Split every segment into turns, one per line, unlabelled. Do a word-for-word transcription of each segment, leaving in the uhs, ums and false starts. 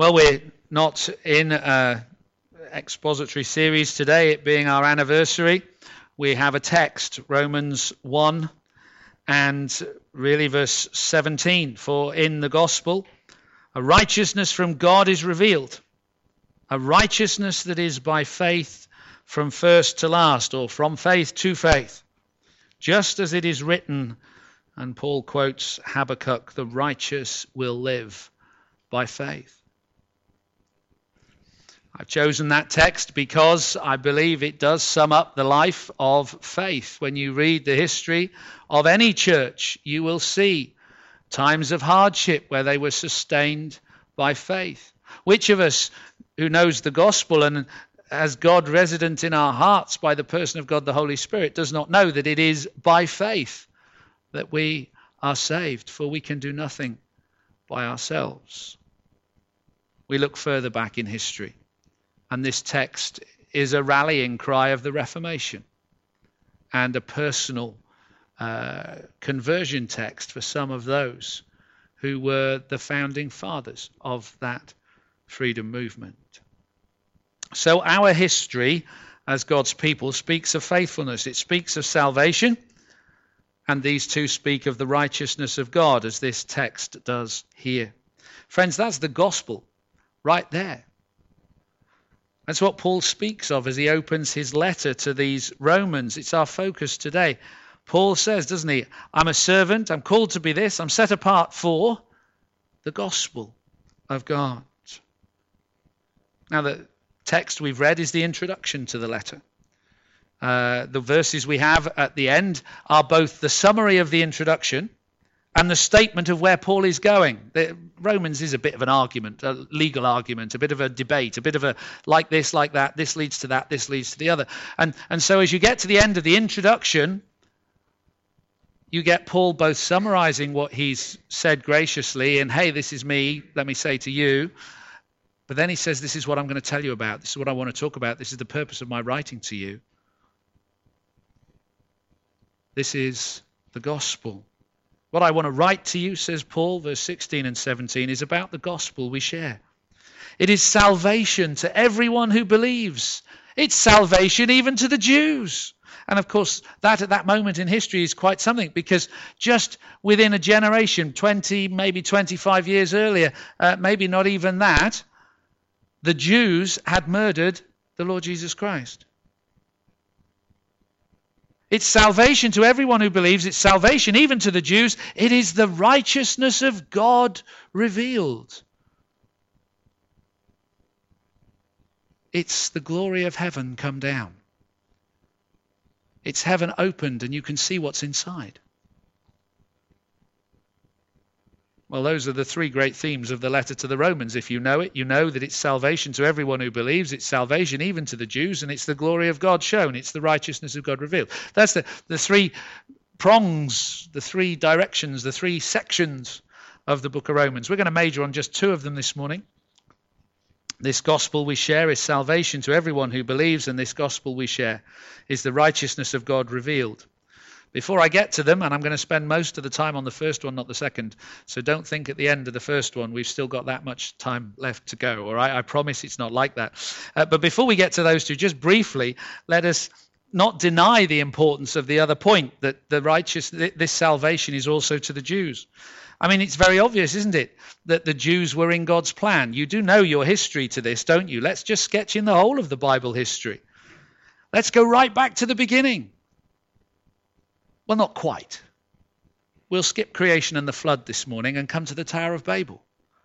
Well, we're not in an expository series today, it being our anniversary. We have a text, Romans one and really verse seventeen. For in the gospel, a righteousness from God is revealed, a righteousness that is by faith from first to last, or from faith to faith. Just as it is written, and Paul quotes Habakkuk, the righteous will live by faith. I've chosen that text because I believe it does sum up the life of faith. When you read the history of any church, you will see times of hardship where they were sustained by faith. Which of us who knows the gospel and has God resident in our hearts by the person of God the Holy Spirit does not know that it is by faith that we are saved? For we can do nothing by ourselves. We look further back in history, and this text is a rallying cry of the Reformation and a personal uh, conversion text for some of those who were the founding fathers of that freedom movement. So our history as God's people speaks of faithfulness. It speaks of salvation, and these two speak of the righteousness of God, as this text does here. Friends, that's the gospel right there. That's what Paul speaks of as he opens his letter to these Romans. It's our focus today. Paul says, doesn't he, I'm a servant, I'm called to be this, I'm set apart for the gospel of God. Now, the text we've read is the introduction to the letter. Uh, the verses we have at the end are both the summary of the introduction and the statement of where Paul is going. The, Romans is a bit of an argument, a legal argument, a bit of a debate, a bit of a like this, like that, this leads to that, this leads to the other. And, and so as you get to the end of the introduction, you get Paul both summarizing what he's said graciously and, hey, this is me, let me say to you. But then he says, this is what I'm going to tell you about. This is what I want to talk about. This is the purpose of my writing to you. This is the gospel. What I want to write to you, says Paul, verse sixteen and seventeen, is about the gospel we share. It is salvation to everyone who believes. It's salvation even to the Jews. And of course, that at that moment in history is quite something, because just within a generation, twenty, maybe twenty-five years earlier, uh, maybe not even that, the Jews had murdered the Lord Jesus Christ. It's salvation to everyone who believes. It's salvation even to the Jews. It is the righteousness of God revealed. It's the glory of heaven come down. It's heaven opened and you can see what's inside. Well, those are the three great themes of the letter to the Romans. If you know it, you know that it's salvation to everyone who believes. It's salvation even to the Jews, and it's the glory of God shown. It's the righteousness of God revealed. That's the, the three prongs, the three directions, the three sections of the book of Romans. We're going to major on just two of them this morning. This gospel we share is salvation to everyone who believes, and this gospel we share is the righteousness of God revealed. Before I get to them, and I'm going to spend most of the time on the first one, not the second, so don't think at the end of the first one we've still got that much time left to go, all right? I promise it's not like that. Uh, but before we get to those two, just briefly, let us not deny the importance of the other point, that the righteous, this salvation is also to the Jews. I mean, it's very obvious, isn't it, that the Jews were in God's plan. You do know your history to this, don't you? Let's just sketch in the whole of the Bible history. Let's go right back to the beginning. Well, not quite. We'll skip creation and the flood this morning and come to the Tower of Babel.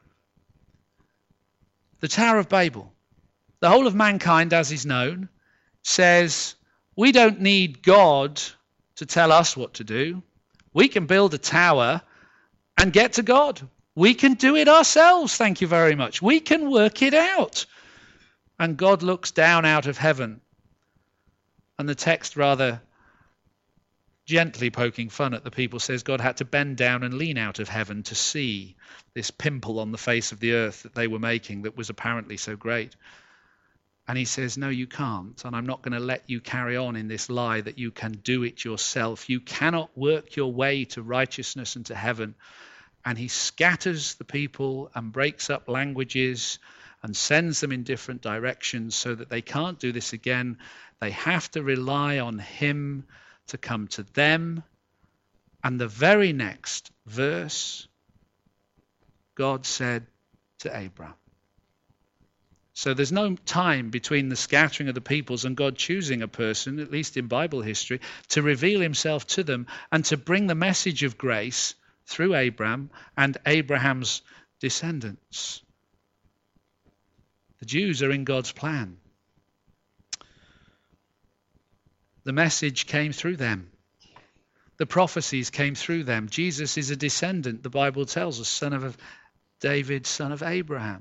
The Tower of Babel. The whole of mankind, as is known, says we don't need God to tell us what to do. We can build a tower and get to God. We can do it ourselves, thank you very much. We can work it out. And God looks down out of heaven. And the text rather gently poking fun at the people says God had to bend down and lean out of heaven to see this pimple on the face of the earth that they were making that was apparently so great. And he says, no, you can't. And I'm not going to let you carry on in this lie that you can do it yourself. You cannot work your way to righteousness and to heaven. and he scatters the people and breaks up languages and sends them in different directions so that they can't do this again. They have to rely on him to come to them. And the very next verse, God said to Abraham. So there's no time between the scattering of the peoples and God choosing a person, at least in Bible history, to reveal himself to them and to bring the message of grace through Abraham and Abraham's descendants. The Jews are in God's plan. The message came through them. The prophecies came through them. Jesus is a descendant, the Bible tells us, son of David, son of Abraham.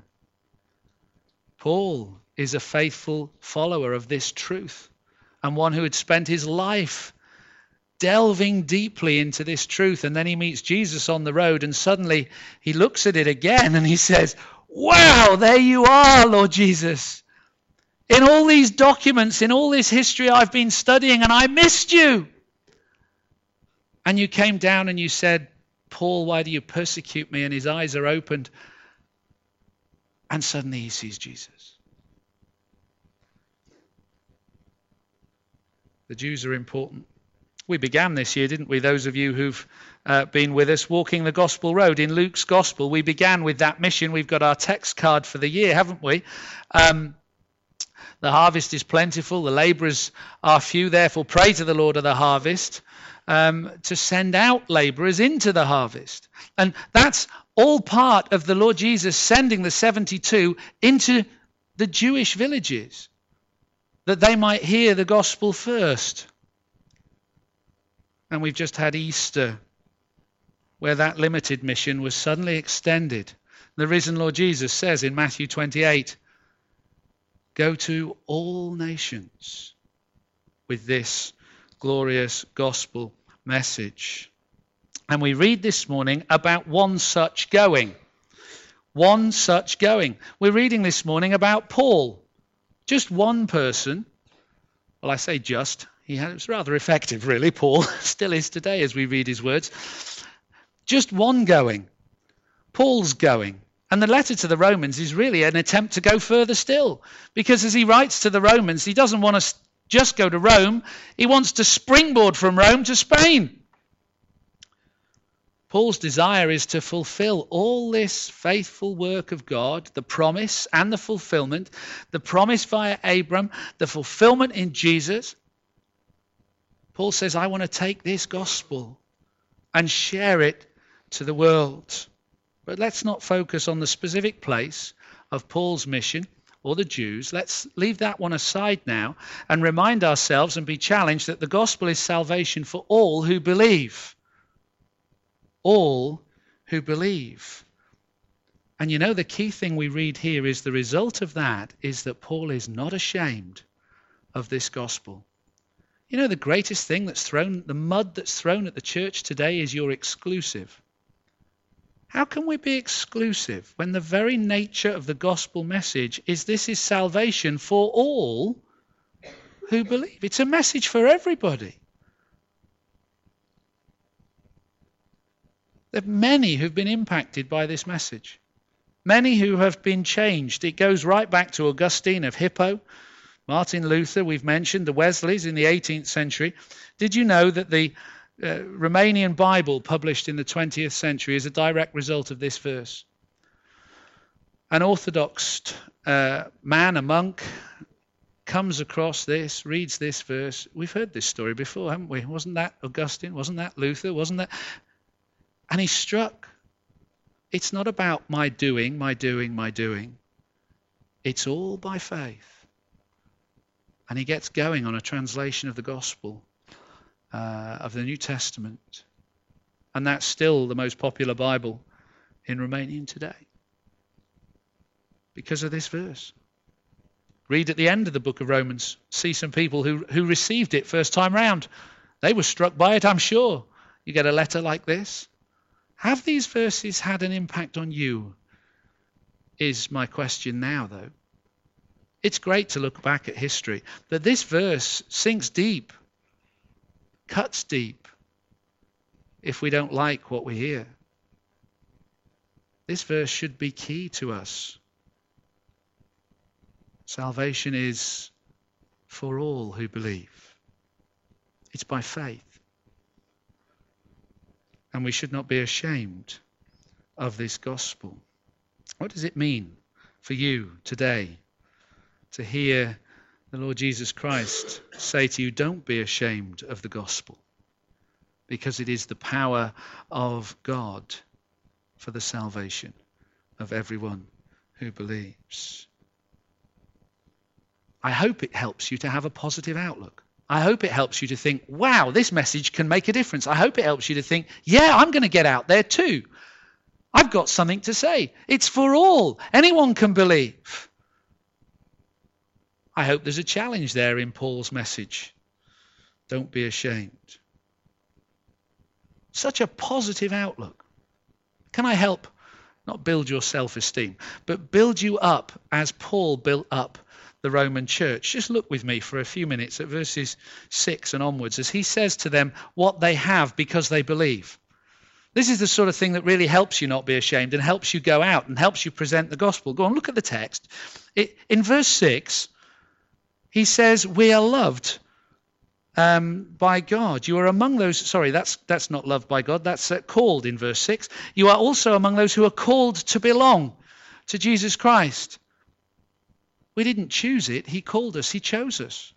Paul is a faithful follower of this truth and one who had spent his life delving deeply into this truth. And then he meets Jesus on the road and suddenly he looks at it again and he says, wow, there you are, Lord Jesus. In all these documents, in all this history I've been studying, and I missed you. And you came down and you said, Paul, why do you persecute me? And his eyes are opened. And suddenly he sees Jesus. The Jews are important. We began this year, didn't we? Those of you who've uh, been with us, walking the gospel road. In Luke's gospel, we began with that mission. We've got our text card for the year, haven't we? Um, the harvest is plentiful. The labourers are few. Therefore, pray to the Lord of the harvest um, to send out labourers into the harvest. And that's all part of the Lord Jesus sending the seventy-two into the Jewish villages, that they might hear the gospel first. And we've just had Easter, where that limited mission was suddenly extended. The risen Lord Jesus says in Matthew twenty-eight, go to all nations with this glorious gospel message. And we read this morning about one such going. One such going. We're reading this morning about Paul. Just one person. Well, I say just. He had, it was rather effective, really, Paul. Still is today as we read his words. Just one going. Paul's going. And the letter to the Romans is really an attempt to go further still. Because as he writes to the Romans, he doesn't want to just go to Rome. He wants to springboard from Rome to Spain. Paul's desire is to fulfill all this faithful work of God, the promise and the fulfillment, the promise via Abram, the fulfillment in Jesus. Paul says, I want to take this gospel and share it to the world. But let's not focus on the specific place of Paul's mission or the Jews. Let's leave that one aside now and remind ourselves and be challenged that the gospel is salvation for all who believe. All who believe. And you know, the key thing we read here is the result of that is that Paul is not ashamed of this gospel. You know, the greatest thing that's thrown, the mud that's thrown at the church today is you're exclusive. How can we be exclusive when the very nature of the gospel message is this is salvation for all who believe? It's a message for everybody. There are many who've been impacted by this message. Many who have been changed. It goes right back to Augustine of Hippo, Martin Luther, we've mentioned, the Wesleys in the eighteenth century. Did you know that the uh, Romanian Bible published in the twentieth century is a direct result of this verse? An Orthodox uh, man, a monk, comes across this, reads this verse. We've heard this story before, haven't we? Wasn't that Augustine? Wasn't that Luther? Wasn't that... And he's struck. It's not about my doing, my doing, my doing. It's all by faith. And he gets going on a translation of the gospel, uh, of the New Testament. And that's still the most popular Bible in Romanian today. Because of this verse. Read at the end of the book of Romans. See some people who, who received it first time round. They were struck by it, I'm sure. You get a letter like this. Have these verses had an impact on you? Is my question now, though. It's great to look back at history, but this verse sinks deep, cuts deep, if we don't like what we hear. This verse should be key to us. Salvation is for all who believe. It's by faith. And we should not be ashamed of this gospel. What does it mean for you today to hear the Lord Jesus Christ say to you, don't be ashamed of the gospel, because it is the power of God for the salvation of everyone who believes? I hope it helps you to have a positive outlook. I hope it helps you to think, wow, this message can make a difference. I hope it helps you to think, yeah, I'm going to get out there too. I've got something to say. It's for all. Anyone can believe. I hope there's a challenge there in Paul's message. Don't be ashamed. Such a positive outlook. Can I help not build your self-esteem, but build you up as Paul built up the Roman church? Just look with me for a few minutes at verses six and onwards as he says to them what they have because they believe. This is the sort of thing that really helps you not be ashamed and helps you go out and helps you present the gospel. Go on, look at the text. It, in verse six, he says, we are loved um, by God. You are among those, sorry, that's that's not loved by God, that's uh, called in verse six. You are also among those who are called to belong to Jesus Christ. We didn't choose it. He called us. He chose us.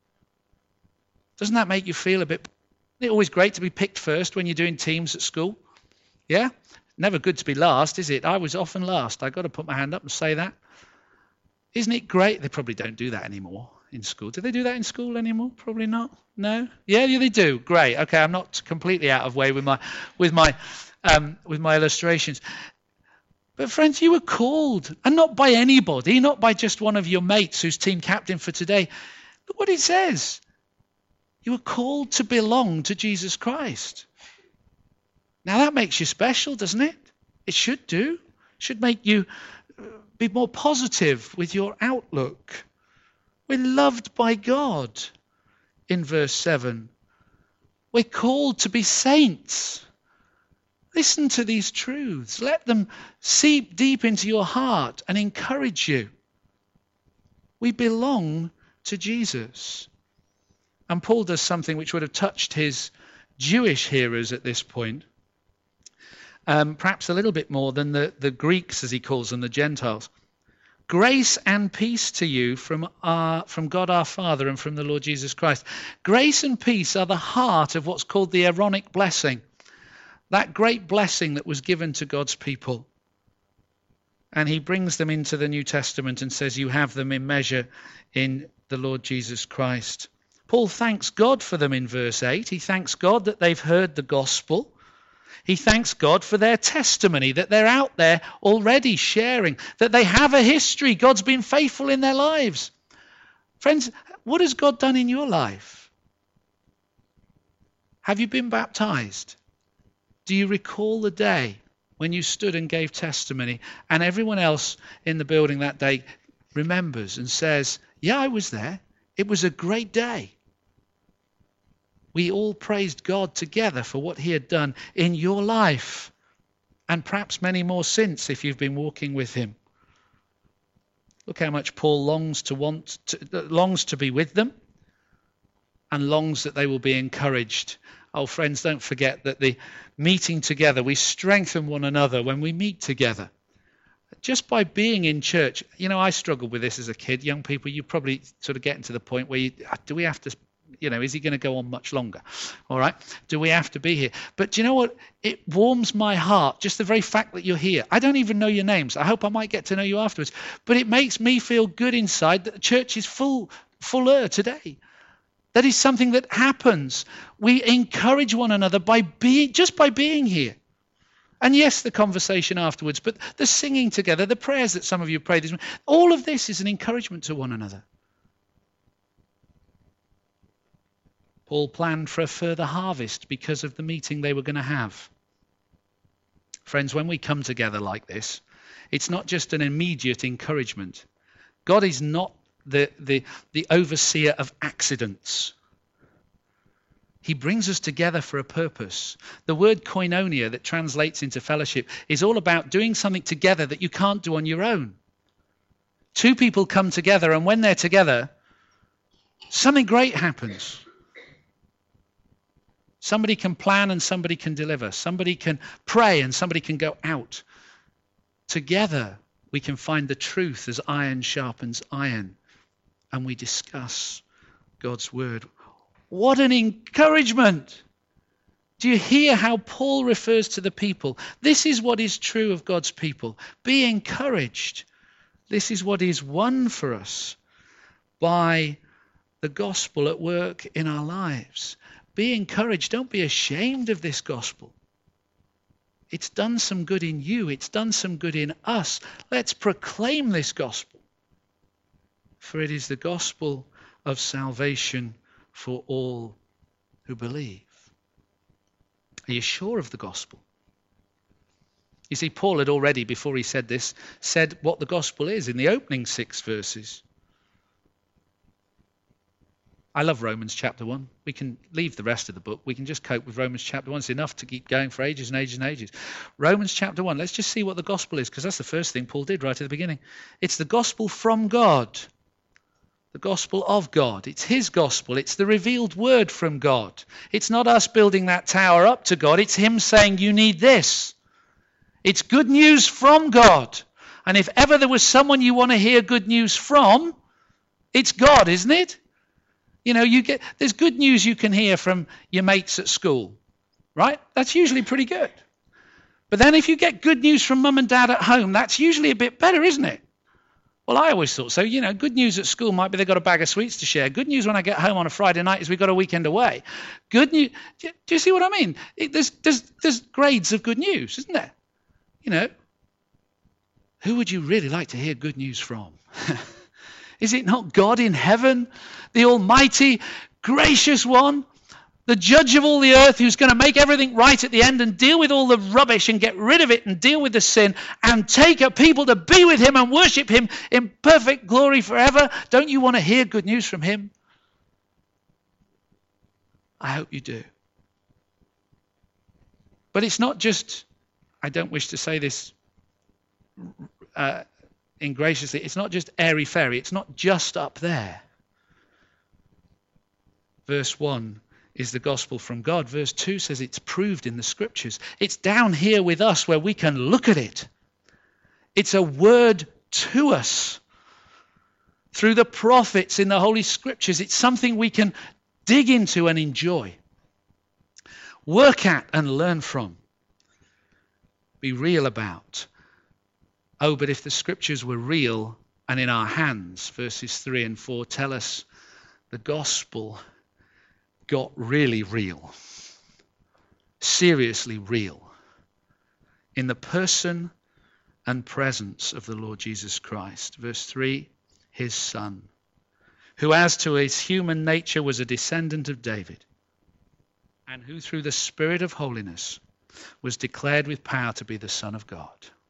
Doesn't that make you feel a bit... Isn't it always great to be picked first when you're doing teams at school? Yeah? Never good to be last, is it? I was often last. I've got to put my hand up and say that. Isn't it great? They probably don't do that anymore in school. Do they do that in school anymore? Probably not. No? Yeah, yeah, they do. Great. Okay, I'm not completely out of way with my with my um, with my illustrations. But friends, you were called, and not by anybody, not by just one of your mates who's team captain for today. Look what it says. You were called to belong to Jesus Christ. Now that makes you special, doesn't it? It should do. It should make you be more positive with your outlook. We're loved by God in verse seven. We're called to be saints. Listen to these truths. Let them seep deep into your heart and encourage you. We belong to Jesus. And Paul does something which would have touched his Jewish hearers at this point, um, perhaps a little bit more than the, the Greeks, as he calls them, the Gentiles. Grace and peace to you from our, from God our Father and from the Lord Jesus Christ. Grace and peace are the heart of what's called the Aaronic blessing. That great blessing that was given to God's people. And he brings them into the New Testament and says, you have them in measure in the Lord Jesus Christ. Paul thanks God for them in verse eight. He thanks God that they've heard the gospel. He thanks God for their testimony, that they're out there already sharing, that they have a history. God's been faithful in their lives. Friends, what has God done in your life? Have you been baptized? Do you recall the day when you stood and gave testimony and everyone else in the building that day remembers and says, yeah, I was there. It was a great day. We all praised God together for what he had done in your life, and perhaps many more since if you've been walking with him. Look how much Paul longs to want to, longs to be with them and longs that they will be encouraged. Oh, friends, don't forget that the meeting together, we strengthen one another when we meet together. Just by being in church, you know, I struggled with this as a kid. Young people, you probably sort of getting to the point where you, do we have to, you know, is he going to go on much longer? All right. Do we have to be here? But do you know what? It warms my heart, just the very fact that you're here. I don't even know your names. I hope I might get to know you afterwards. But it makes me feel good inside that the church is full, fuller today. That is something that happens. We encourage one another by being, just by being here. And yes, the conversation afterwards, but the singing together, the prayers that some of you prayed this morning, all of this is an encouragement to one another. Paul planned for a further harvest because of the meeting they were going to have. Friends, when we come together like this, it's not just an immediate encouragement. God is not the, the, the overseer of accidents. He brings us together for a purpose. The word koinonia that translates into fellowship is all about doing something together that you can't do on your own. Two people come together, and when they're together, something great happens. Somebody can plan and somebody can deliver. Somebody can pray and somebody can go out. Together, we can find the truth as iron sharpens iron, and we discuss God's word. What an encouragement! Do you hear how Paul refers to the people? This is what is true of God's people. Be encouraged. This is what is won for us by the gospel at work in our lives. Be encouraged. Don't be ashamed of this gospel. It's done some good in you. It's done some good in us. Let's proclaim this gospel. For it is the gospel of salvation for all who believe. Are you sure of the gospel? You see, Paul had already, before he said this, said what the gospel is in the opening six verses. I love Romans chapter one. We can leave the rest of the book. We can just cope with Romans chapter one. It's enough to keep going for ages and ages and ages. Romans chapter one, let's just see what the gospel is, because that's the first thing Paul did right at the beginning. It's the gospel from God. The gospel of God. It's his gospel. It's the revealed word from God. It's not us building that tower up to God. It's him saying, you need this. It's good news from God. And if ever there was someone you want to hear good news from, it's God, isn't it? You know, you get there's good news you can hear from your mates at school, right? That's usually pretty good. But then if you get good news from mum and dad at home, that's usually a bit better, isn't it? Well, I always thought so. You know, good news at school might be they've got a bag of sweets to share. Good news when I get home on a Friday night is we've got a weekend away. Good news. Do you see what I mean? It, there's, there's, there's grades of good news, isn't there? You know, who would you really like to hear good news from? Is it not God in heaven, the almighty, gracious one, the judge of all the earth, who's going to make everything right at the end and deal with all the rubbish and get rid of it and deal with the sin and take a people to be with him and worship him in perfect glory forever? Don't you want to hear good news from him? I hope you do. But it's not just, I don't wish to say this uh, ingraciously, it's not just airy-fairy. It's not just up there. Verse one is the gospel from God. Verse two says it's proved in the scriptures. It's down here with us where we can look at it. It's a word to us through the prophets in the Holy Scriptures. It's something we can dig into and enjoy, work at and learn from, be real about. Oh, but if the scriptures were real and in our hands, verses three and four tell us the gospel got really real, seriously real, in the person and presence of the Lord Jesus Christ. Verse three, his son, who as to his human nature was a descendant of David, and who through the Spirit of holiness was declared with power to be the Son of God.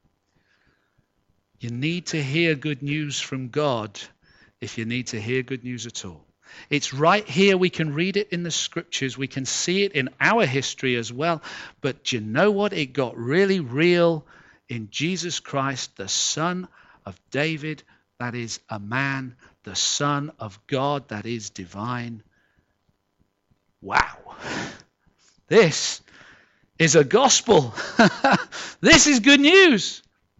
You need to hear good news from God if you need to hear good news at all. It's right here. We can read it in the scriptures. We can see it in our history as well. But do you know what? It got really real in Jesus Christ, the Son of David, that is a man, the Son of God, that is divine. Wow. This is a gospel. This is good news.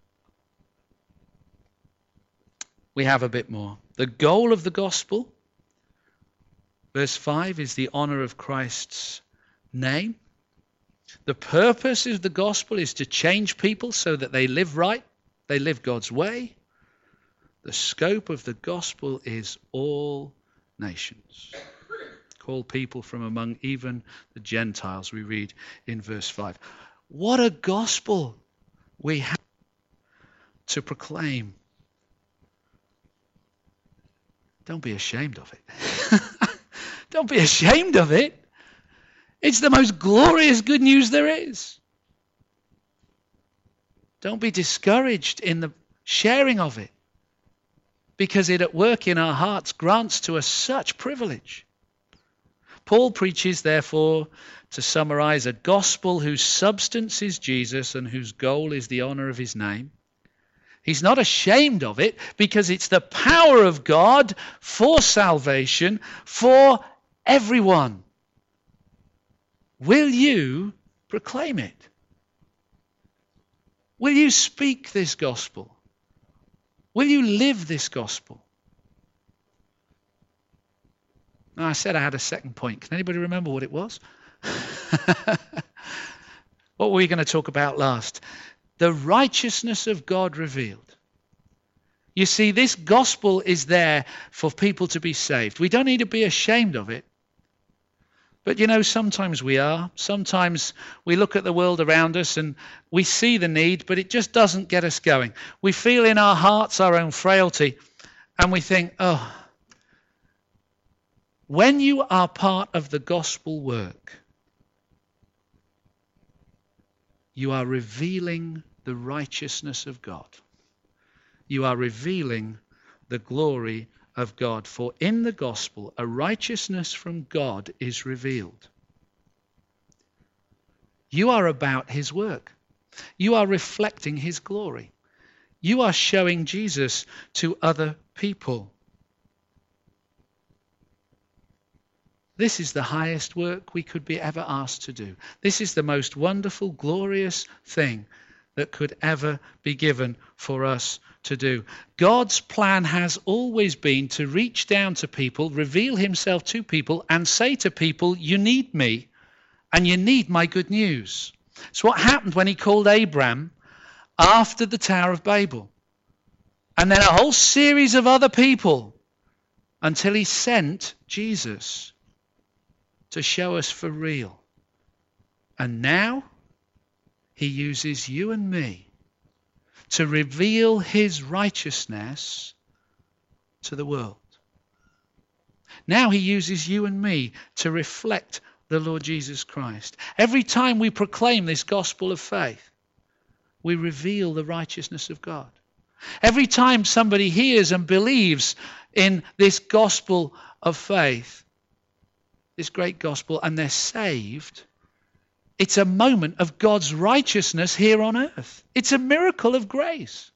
We have a bit more. The goal of the gospel, verse five, is the honor of Christ's name. The purpose of the gospel is to change people so that they live right, they live God's way. The scope of the gospel is all nations. Call people from among even the Gentiles, we read in verse five. What a gospel we have to proclaim. Don't be ashamed of it. Don't be ashamed of it. It's the most glorious good news there is. Don't be discouraged in the sharing of it, because it at work in our hearts grants to us such privilege. Paul preaches, therefore, to summarize, a gospel whose substance is Jesus and whose goal is the honor of his name. He's not ashamed of it because it's the power of God for salvation for everyone. Will you proclaim it? Will you speak this gospel? Will you live this gospel? Now, I said I had a second point. Can anybody remember what it was? What were we going to talk about last? The righteousness of God revealed. You see, this gospel is there for people to be saved. We don't need to be ashamed of it. But you know, sometimes we are. Sometimes we look at the world around us and we see the need, but it just doesn't get us going. We feel in our hearts our own frailty, and we think, oh, when you are part of the gospel work, you are revealing the righteousness of God. You are revealing the glory of God. For in the gospel, a righteousness from God is revealed. You are about his work. You are reflecting his glory. You are showing Jesus to other people. This is the highest work we could be ever asked to do. This is the most wonderful, glorious thing that could ever be given for us to do. God's plan has always been to reach down to people, reveal himself to people, and say to people, you need me, and you need my good news. It's what happened when he called Abraham after the Tower of Babel. And then a whole series of other people until he sent Jesus to show us for real. And now he uses you and me to reveal his righteousness to the world. Now he uses you and me to reflect the Lord Jesus Christ. Every time we proclaim this gospel of faith, we reveal the righteousness of God. Every time somebody hears and believes in this gospel of faith, this great gospel, and they're saved, it's a moment of God's righteousness here on earth. It's a miracle of grace.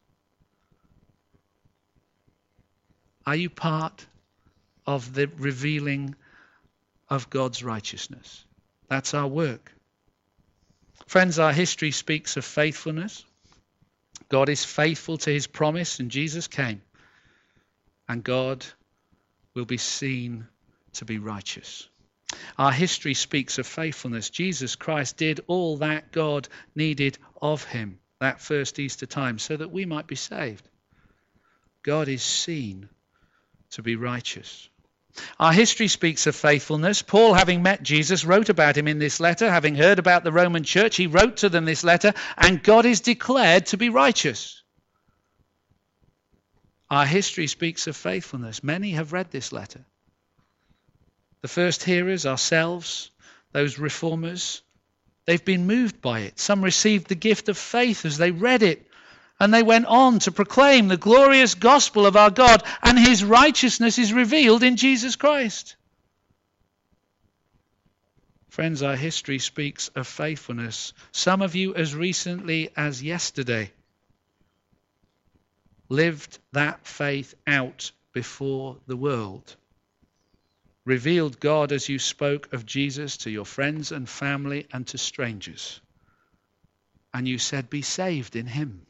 Are you part of the revealing of God's righteousness? That's our work. Friends, our history speaks of faithfulness. God is faithful to his promise, and Jesus came. And God will be seen to be righteous. Our history speaks of faithfulness. Jesus Christ did all that God needed of him that first Easter time so that we might be saved. God is seen to be righteous. Our history speaks of faithfulness. Paul, having met Jesus, wrote about him in this letter. Having heard about the Roman church, he wrote to them this letter, and God is declared to be righteous. Our history speaks of faithfulness. Many have read this letter. The first hearers, ourselves, those reformers, they've been moved by it. Some received the gift of faith as they read it, and they went on to proclaim the glorious gospel of our God, and his righteousness is revealed in Jesus Christ. Friends, our history speaks of faithfulness. Some of you, as recently as yesterday, lived that faith out before the world. Revealed God as you spoke of Jesus to your friends and family and to strangers. And you said, be saved in him.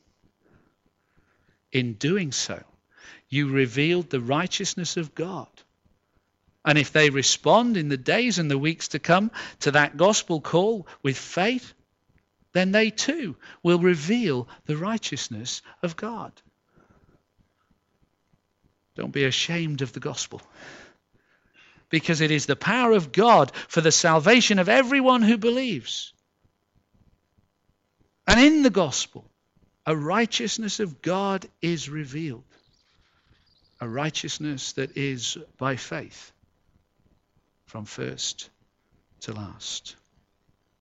In doing so, you revealed the righteousness of God. And if they respond in the days and the weeks to come to that gospel call with faith, then they too will reveal the righteousness of God. Don't be ashamed of the gospel, because it is the power of God for the salvation of everyone who believes. And in the gospel, a righteousness of God is revealed. A righteousness that is by faith from first to last.